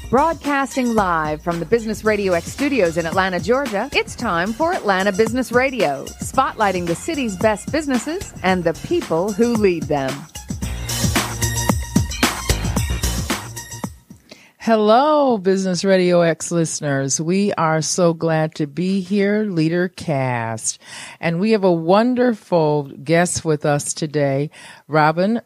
Broadcasting live from the Business Radio X studios in Atlanta, Georgia, it's time for Atlanta Business Radio, spotlighting the city's best businesses and the people who lead them. Hello, Business Radio X listeners. We are so glad to be here, LeaderCast. And we have a wonderful guest with us today, Robin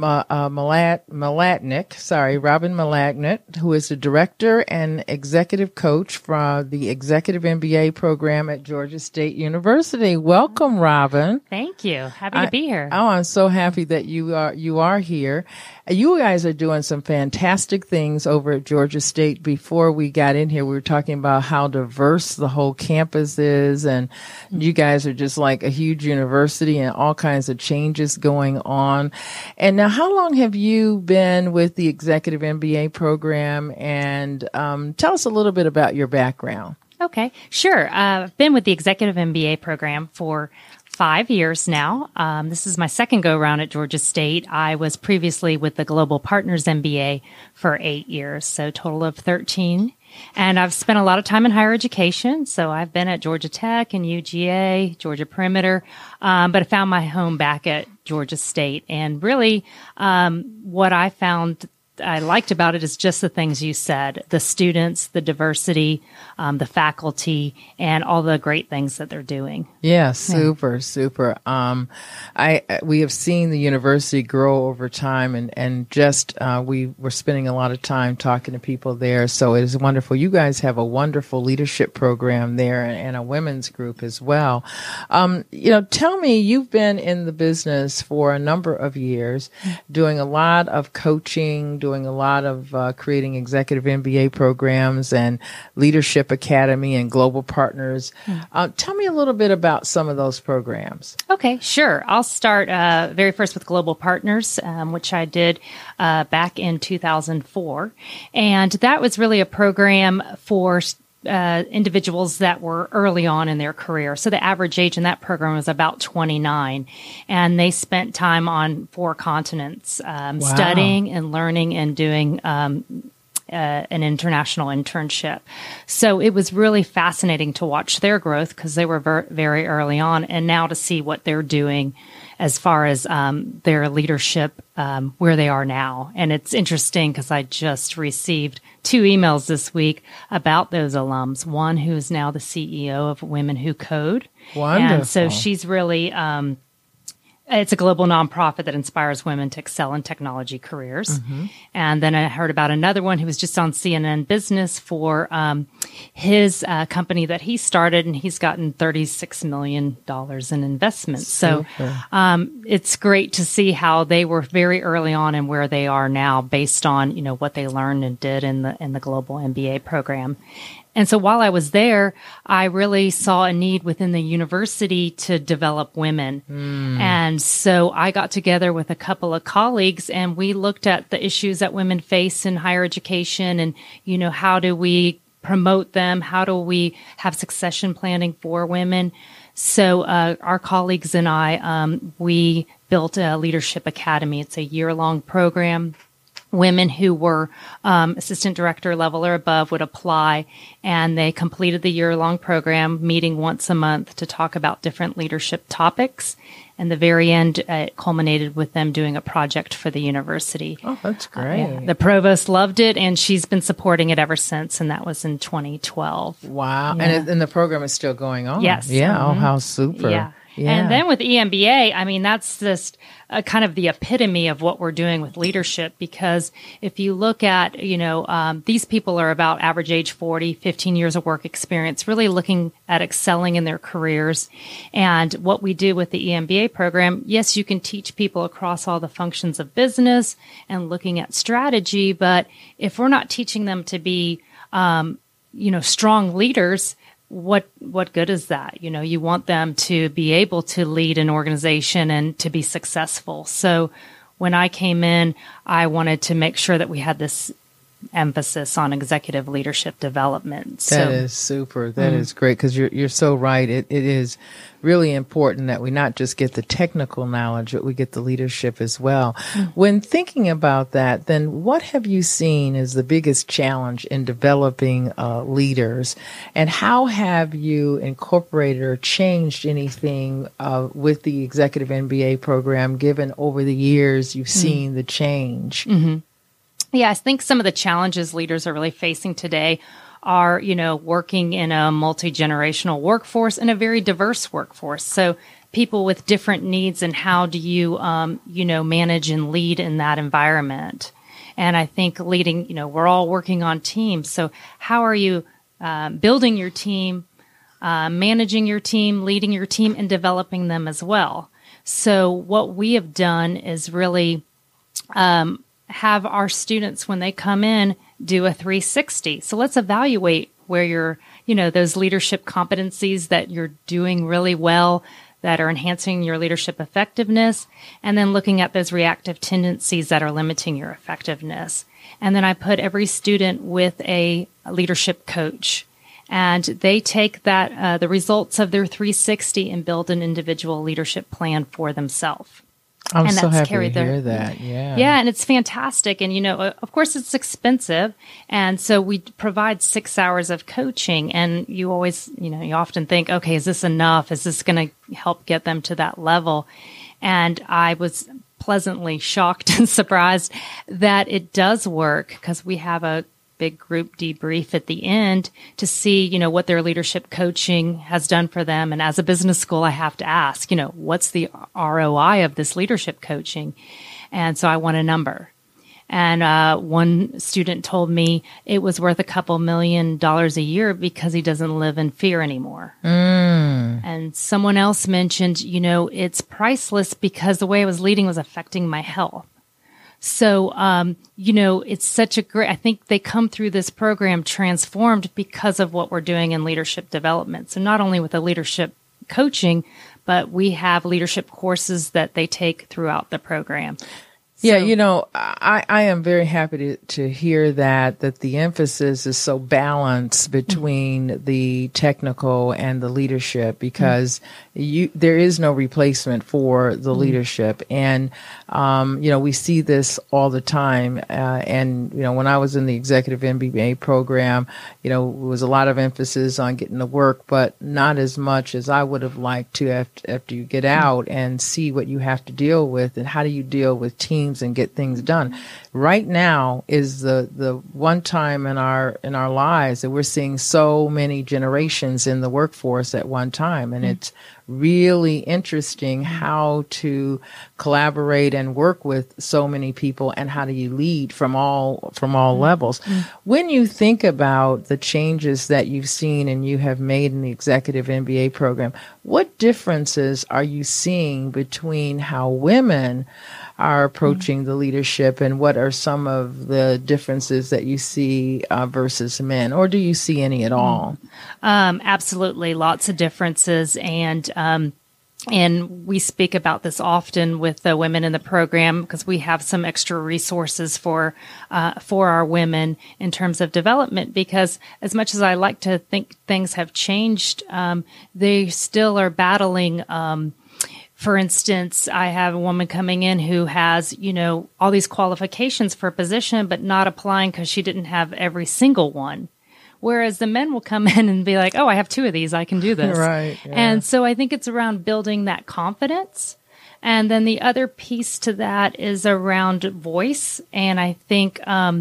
Malatnik, who is the director and executive coach for the Executive MBA program at Georgia State University. Welcome, Robin. Thank you. Happy to be here. Oh, I'm so happy that you are here. You guys are doing some fantastic things over at Georgia State. Before we got in here, we were talking about how diverse the whole campus is, and you guys are just like a huge university and all kinds of changes going on. And now, how long have you been with the Executive MBA program? And tell us a little bit about your background. Okay, sure. I've been with the Executive MBA program for 5 years now. This is my second go-around at Georgia State. I was previously with the Global Partners MBA for 8 years, so total of 13. And I've spent a lot of time in higher education. So I've been at Georgia Tech and UGA, Georgia Perimeter, but I found my home back at Georgia State. And really, what I found I liked about it is just the things you said, the students, the diversity, the faculty, and all the great things that they're doing. Yeah, super. We have seen the university grow over time, and just we were spending a lot of time talking to people there. So it is wonderful. You guys have a wonderful leadership program there and a women's group as well. Tell me, you've been in the business for a number of years, doing a lot of coaching, doing a lot of creating executive MBA programs and Leadership Academy and Global Partners. Tell me a little bit about some of those programs. Okay, sure. I'll start very first with Global Partners, which I did back in 2004. And that was really a program for individuals that were early on in their career. So the average age in that program was about 29, and they spent time on 4 continents, studying and learning and doing an international internship. So it was really fascinating to watch their growth because they were very early on, and now to see what they're doing as far as their leadership, where they are now. And it's interesting because I just received 2 emails this week about those alums. One who is now the CEO of Women Who Code. Wonderful. And so she's really it's a global nonprofit that inspires women to excel in technology careers. Mm-hmm. And then I heard about another one who was just on CNN Business for his company that he started, and he's gotten $36 million in investments. Super. So it's great to see how they were very early on and where they are now based on, what they learned and did in the global MBA program. And so while I was there, I really saw a need within the university to develop women. And so I got together with a couple of colleagues, and we looked at the issues that women face in higher education and, how do we promote them? How do we have succession planning for women? So our colleagues and I, we built a Leadership Academy. It's a year-long program. Women who were assistant director level or above would apply, and they completed the year-long program, meeting once a month to talk about different leadership topics. And the very end, it culminated with them doing a project for the university. Oh, that's great. The provost loved it, and she's been supporting it ever since, and that was in 2012. Wow. Yeah. And the program is still going on. Yes. Yeah. Mm-hmm. Oh, how super. Yeah. And then with EMBA, that's just kind of the epitome of what we're doing with leadership, because if you look at, these people are about average age 40, 15 years of work experience, really looking at excelling in their careers. And what we do with the EMBA program, yes, you can teach people across all the functions of business and looking at strategy, but if we're not teaching them to be, strong leaders, what good is that? You want them to be able to lead an organization and to be successful. So when I came in, I wanted to make sure that we had this emphasis on executive leadership development. That is super. That is great, because you're so right. It is really important that we not just get the technical knowledge, but we get the leadership as well. When thinking about that, then what have you seen as the biggest challenge in developing leaders, and how have you incorporated or changed anything with the Executive MBA program, given over the years you've seen the change? Yeah, I think some of the challenges leaders are really facing today are, working in a multi-generational workforce and a very diverse workforce. So people with different needs, and how do you, manage and lead in that environment? And I think leading, we're all working on teams. So how are you building your team, managing your team, leading your team, and developing them as well? So what we have done is really have our students, when they come in, do a 360. So let's evaluate where you're, those leadership competencies that you're doing really well, that are enhancing your leadership effectiveness, and then looking at those reactive tendencies that are limiting your effectiveness. And then I put every student with a leadership coach, and they take that, the results of their 360, and build an individual leadership plan for themselves. I'm so happy to hear that. Yeah. Yeah. And it's fantastic. And, of course it's expensive. And so we provide 6 hours of coaching, and you always, you often think, okay, is this enough? Is this going to help get them to that level? And I was pleasantly shocked and surprised that it does work, because we have a big group debrief at the end to see, what their leadership coaching has done for them. And as a business school, I have to ask, what's the ROI of this leadership coaching? And so I want a number. And one student told me it was worth a couple $1 million a year because he doesn't live in fear anymore. And someone else mentioned, it's priceless because the way I was leading was affecting my health. So, it's such a great, I think they come through this program transformed because of what we're doing in leadership development. So not only with the leadership coaching, but we have leadership courses that they take throughout the program. Yeah, I am very happy to hear that the emphasis is so balanced between the technical and the leadership, because there is no replacement for the leadership. And, we see this all the time. And, when I was in the Executive MBA program, it was a lot of emphasis on getting to work, but not as much as I would have liked to after you get out and see what you have to deal with, and how do you deal with teams and get things done. Right now is the one time in our lives that we're seeing so many generations in the workforce at one time, and it's really interesting how to collaborate and work with so many people, and how do you lead from all levels. When you think about the changes that you've seen and you have made in the Executive MBA program, what differences are you seeing between how women are approaching the leadership, and what are some of the differences that you see versus men, or do you see any at all? Absolutely, lots of differences, and we speak about this often with the women in the program, because we have some extra resources for our women in terms of development. Because as much as I like to think things have changed, they still are battling. For instance, I have a woman coming in who has, all these qualifications for a position, but not applying because she didn't have every single one. Whereas the men will come in and be like, oh, I have 2 of these, I can do this. Right. Yeah. And so I think it's around building that confidence. And then the other piece to that is around voice. And I think,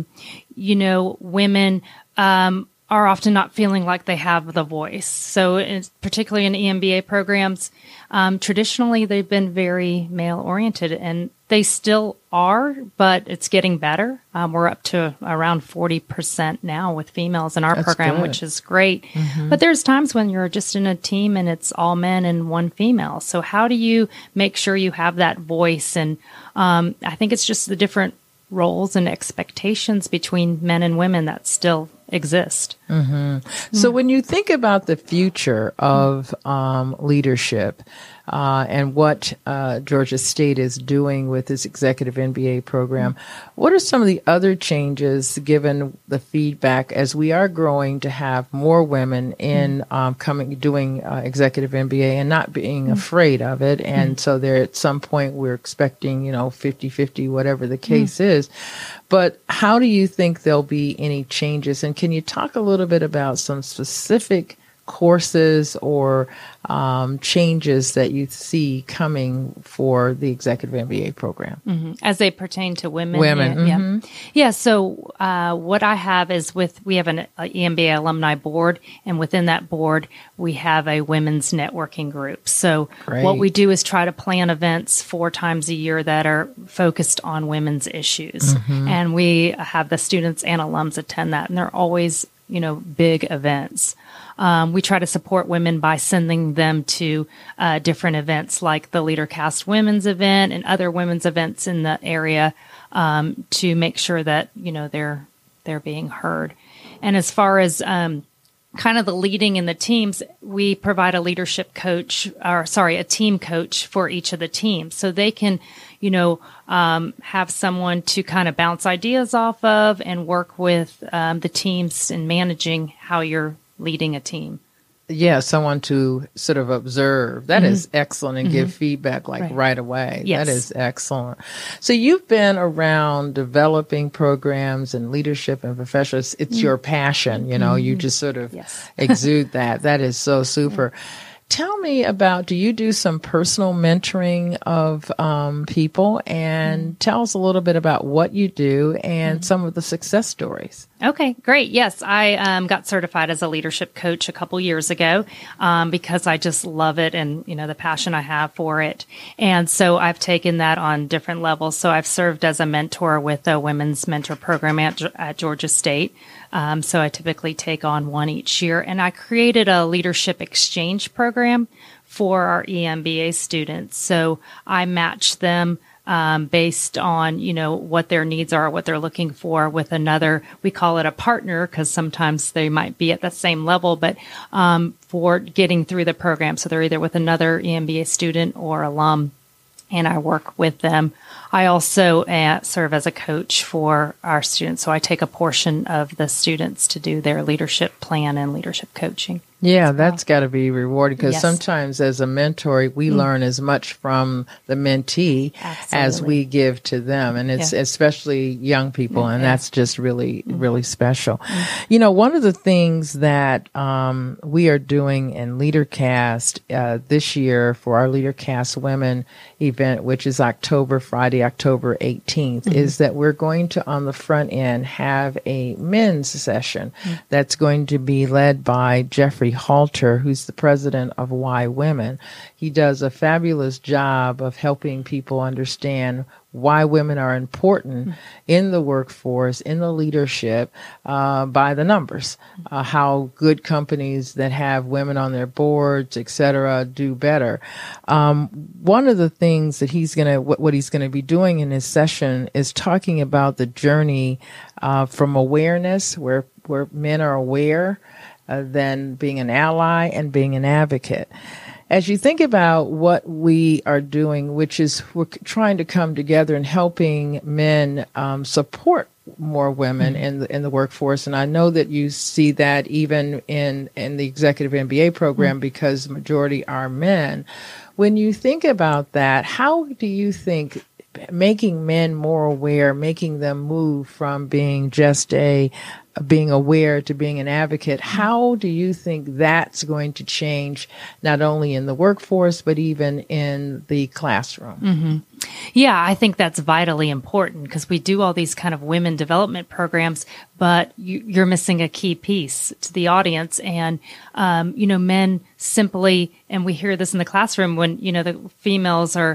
women, are often not feeling like they have the voice. So particularly in EMBA programs, traditionally they've been very male-oriented, and they still are, but it's getting better. We're up to around 40% now with females in our That's program, good. which is great. But there's times when you're just in a team and it's all men and 1 female. So how do you make sure you have that voice? And I think it's just the different roles and expectations between men and women that still exist. So when you think about the future of leadership and what Georgia State is doing with its executive MBA program, what are some of the other changes given the feedback as we are growing to have more women in doing executive MBA and not being afraid of it? And so there at some point we're expecting, 50-50, whatever the case is. But how do you think there'll be any changes? And can you talk a little bit about some specific courses or changes that you see coming for the executive MBA program? As they pertain to women? Yeah. So what I have is we have an EMBA alumni board, and within that board, we have a women's networking group. So what we do is try to plan events 4 times a year that are focused on women's issues. And we have the students and alums attend that, and they're always, big events. We try to support women by sending them to different events like the LeaderCast Women's event and other women's events in the area to make sure that, they're being heard. And as far as kind of the leading in the teams, we provide a a team coach for each of the teams. So they can, have someone to kind of bounce ideas off of and work with the teams in managing how you're leading a team. Yeah, someone to sort of observe. That is excellent, and give feedback right away. Yes. That is excellent. So you've been around developing programs and leadership and professionals. It's your passion, you just sort of exude that. That is so super. Tell me about, do you do some personal mentoring of people? And tell us a little bit about what you do and some of the success stories. Okay, great. Yes, I got certified as a leadership coach a couple years ago because I just love it and, the passion I have for it. And so I've taken that on different levels. So I've served as a mentor with a women's mentor program at Georgia State. So I typically take on one each year. And I created a leadership exchange program for our EMBA students. So I match them based on, what their needs are, what they're looking for with another, we call it a partner because sometimes they might be at the same level, but for getting through the program. So they're either with another EMBA student or alum, and I work with them. I also serve as a coach for our students. So I take a portion of the students to do their leadership plan and leadership coaching. Yeah, that's got to be rewarding because sometimes as a mentor, we learn as much from the mentee as we give to them. And it's especially young people. And that's just really, really special. One of the things that we are doing in LeaderCast this year for our LeaderCast Women event, which is Friday, October 18th, is that we're going to, on the front end, have a men's session that's going to be led by Jeffrey Halter, who's the president of Why Women. He does a fabulous job of helping people understand why women are important in the workforce, in the leadership, by the numbers, how good companies that have women on their boards, et cetera, do better. One of the things that what he's going to be doing in his session is talking about the journey from awareness, where men are aware, then being an ally and being an advocate. As you think about what we are doing, which is we're trying to come together and helping men support more women in the workforce, and I know that you see that even in the executive MBA program because the majority are men. When you think about that, how do you think making men more aware, making them move from being just being aware to being an advocate, how do you think that's going to change not only in the workforce, but even in the classroom? Yeah, I think that's vitally important because we do all these kind of women development programs, but you're missing a key piece to the audience. And, men simply, and we hear this in the classroom when, the females are,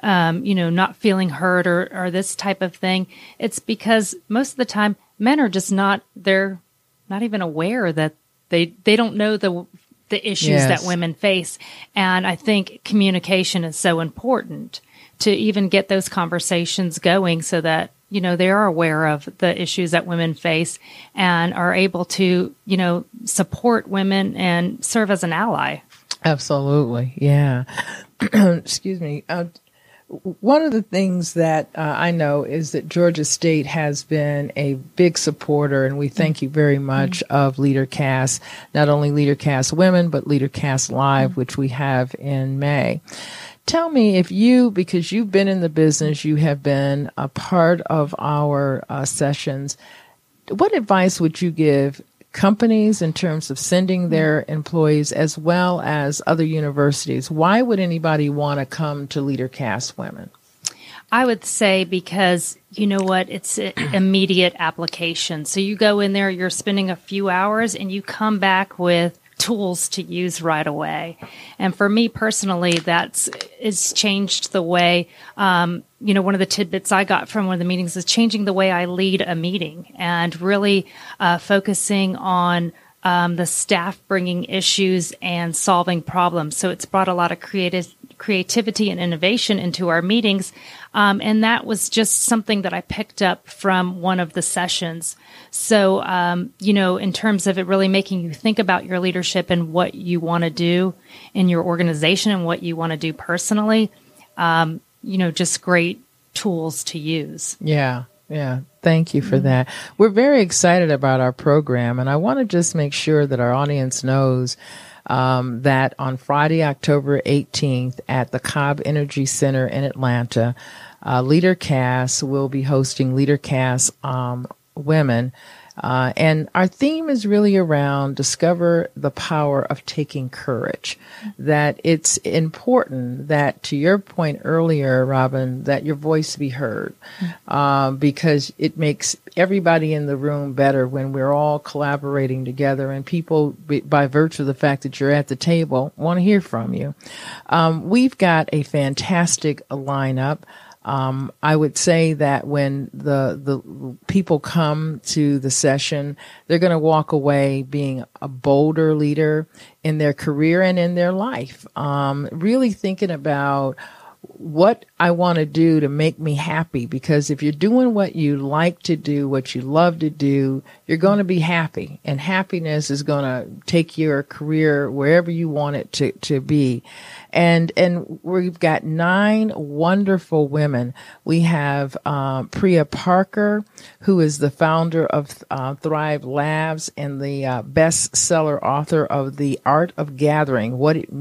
not feeling heard or this type of thing. It's because most of the time men are just they're not even aware that they don't know the issues that women face. And I think communication is so important to even get those conversations going so that, they are aware of the issues that women face and are able to, support women and serve as an ally. Absolutely. Yeah. Excuse me. One of the things that I know is that Georgia State has been a big supporter, and we thank you very much, of LeaderCast, not only LeaderCast Women, but LeaderCast Live, which we have in May. Tell me, because you've been in the business, you have been a part of our sessions, what advice would you give companies in terms of sending their employees as well as other universities? Why would anybody want to come to LeaderCast Women? I would say because, it's immediate application. So you go in there, you're spending a few hours, and you come back with tools to use right away. And for me personally, it's changed the way, one of the tidbits I got from one of the meetings is changing the way I lead a meeting and really focusing on the staff bringing issues and solving problems. So it's brought a lot of creativity and innovation into our meetings. And that was just something that I picked up from one of the sessions. So, in terms of it really making you think about your leadership and what you want to do in your organization and what you want to do personally, just great tools to use. Yeah. Yeah. Thank you for that. We're very excited about our program, and I want to just make sure that our audience knows that on Friday, October 18th at the Cobb Energy Center in Atlanta, LeaderCast will be hosting LeaderCast Women. And our theme is really around discover the power of taking courage, that it's important that, to your point earlier, Robin, that your voice be heard, because it makes everybody in the room better when we're all collaborating together, and people, by virtue of the fact that you're at the table, want to hear from you. We've got a fantastic lineup. I would say that when the people come to the session, they're going to walk away being a bolder leader in their career and in their life. Really thinking about what I want to do to make me happy, because if you're doing what you like to do, what you love to do, you're going to be happy, and happiness is going to take your career wherever you want it to be. And we've got 9 wonderful women. We have Priya Parker, who is the founder of Thrive Labs and the bestseller author of The Art of Gathering: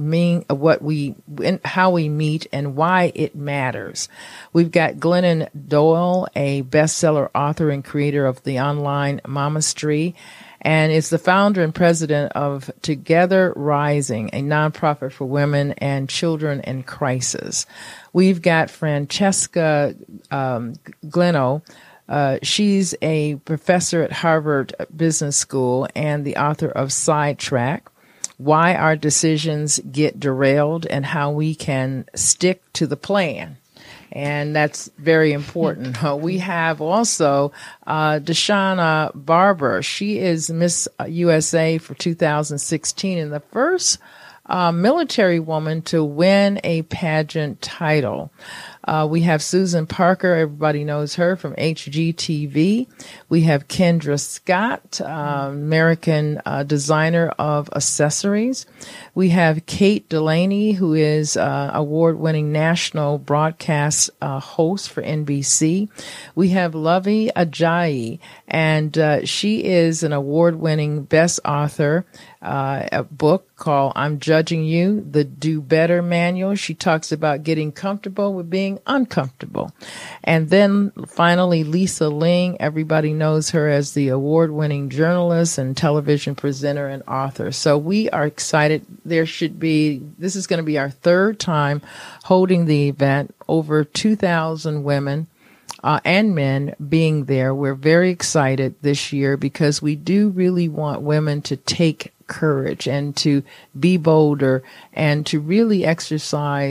how we meet and why it matters. We've got Glennon Doyle, a bestseller author and creator of the online Momastery, and is the founder and president of Together Rising, a nonprofit for women and children in crisis. We've got Francesca Gleno. She's a professor at Harvard Business School and the author of Sidetrack: Why Our Decisions Get Derailed and How We Can Stick to the Plan. And that's very important. We have also Deshauna Barber. She is Miss USA for 2016 and the first military woman to win a pageant title. We have Susan Parker. Everybody knows her from HGTV. We have Kendra Scott, American designer of accessories. We have Kate Delaney, who is award-winning national broadcast host for NBC. We have Lovey Ajayi, and she is an award-winning best author, a book called I'm Judging You, the Do Better Manual. She talks about getting comfortable with being uncomfortable. And then finally, Lisa Ling. Everybody knows her as the award-winning journalist and television presenter and author. So we are excited. This is going to be our 3rd time holding the event, over 2,000 women and men being there. We're very excited this year because we do really want women to take courage and to be bolder and to really exercise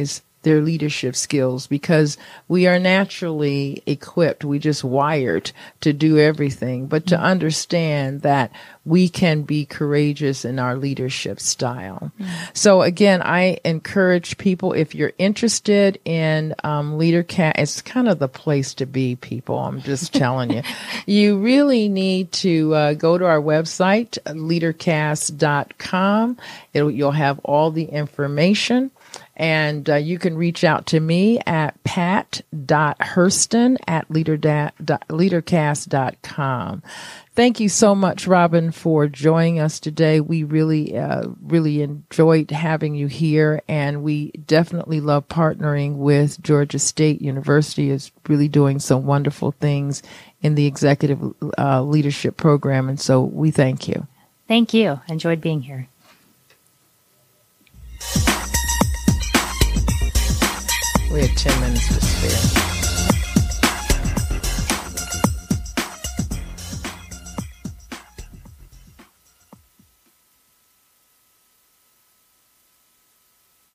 their leadership skills, because we are naturally equipped. We just wired to do everything, but to understand that we can be courageous in our leadership style. So again, I encourage people, if you're interested in LeaderCast, it's kind of the place to be, people. I'm just telling you. You really need to go to our website, leadercast.com. You'll have all the information. And you can reach out to me at pat.hurston@leadercast.com. Thank you so much, Robin, for joining us today. We really enjoyed having you here, and we definitely love partnering with Georgia State University. Is really doing some wonderful things in the executive leadership program, and so we thank you. Thank you. Enjoyed being here. We had 10 minutes to spare.